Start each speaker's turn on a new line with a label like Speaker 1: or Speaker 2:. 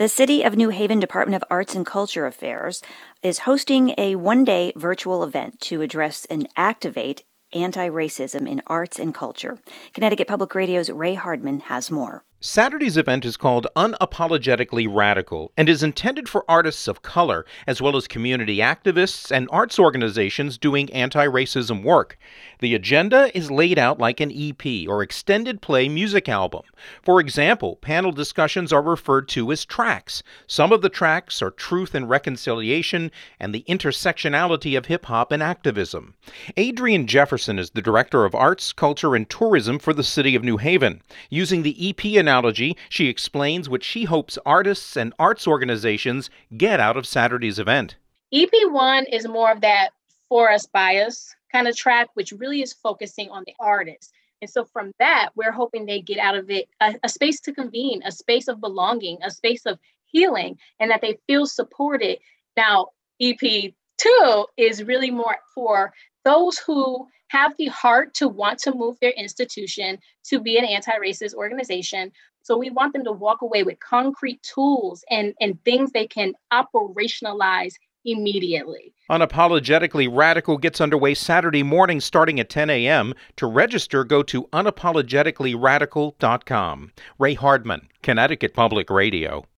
Speaker 1: The City of New Haven Department of Arts and Culture Affairs is hosting a one-day virtual event to address and activate anti-racism in arts and culture. Connecticut Public Radio's Ray Hardman has more.
Speaker 2: Saturday's event is called Unapologetically Radical and is intended for artists of color, as well as community activists and arts organizations doing anti-racism work. The agenda is laid out like an EP, or extended play music album. For example, panel discussions are referred to as tracks. Some of the tracks are Truth and Reconciliation and the intersectionality of hip-hop and activism. Adrienne Jefferson is the Director of Arts, Culture, and Tourism for the City of New Haven. Using the EP analogy, she explains what she hopes artists and arts organizations get out of Saturday's event.
Speaker 3: EP1 is more of that for us, by us kind of track, which really is focusing on the artist. And so from that, we're hoping they get out of it a space to convene, a space of belonging, a space of healing, and that they feel supported. Now, EP2 is really more for those who have the heart to want to move their institution to be an anti-racist organization. So we want them to walk away with concrete tools and things they can operationalize immediately.
Speaker 2: Unapologetically Radical gets underway Saturday morning starting at 10 a.m. To register, go to unapologeticallyradical.com. Ray Hardman, Connecticut Public Radio.